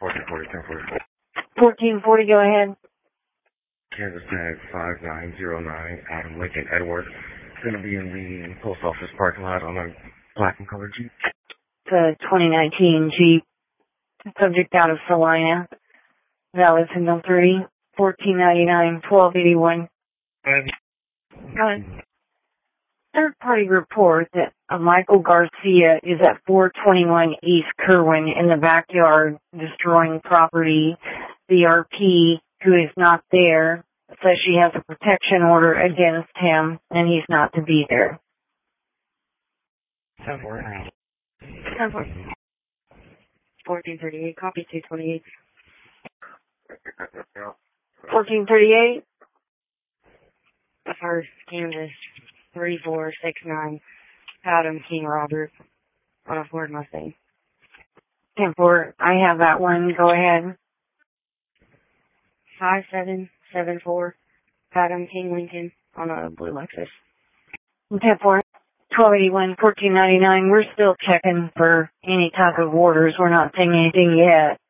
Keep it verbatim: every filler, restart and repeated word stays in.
fourteen forty, ten forty. fourteen forty, go ahead. Kansas tag five nine zero nine, Adam Lincoln Edward. It's going to be in the post office parking lot on a black and colored Jeep. It's a twenty nineteen Jeep. Subject out of Salina. Valid signal three, fourteen ninety-nine, twelve eighty-one. And Go ahead. Third party report that uh, Michael Garcia is at four twenty-one East Kerwin in the backyard destroying property. The R P, who is not there, says she has a protection order against him and he's not to be there. ten four. ten four. fourteen thirty-eight, copy two twenty-eight. fourteen thirty-eight. The first Kansas three four six nine, Adam King Robert on a Ford Mustang. ten four, I have that one, go ahead. five seven seven four, Adam King Lincoln on a blue Lexus. ten four, twelve eighty-one, fourteen ninety-nine, we're still checking for any type of orders. We're not seeing anything yet.